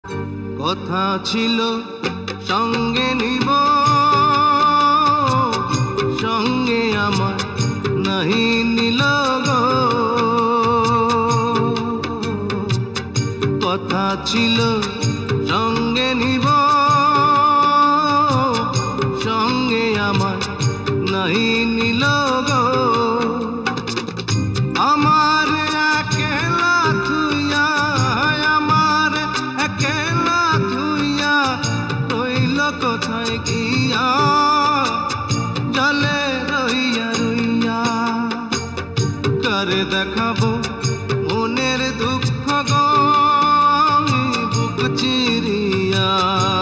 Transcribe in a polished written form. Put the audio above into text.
কথা ছিল সঙ্গে নিব, সঙ্গে আমার নাহি নিল গো। কথা ছিল সঙ্গে নিব, সঙ্গে আমার নাহি নিল গো। আমার একলা থুইয়া, আমার একলা থুইয়া রইল কোথায় গিয়া, জলে রইয়া রইয়া। কারে দেখাবো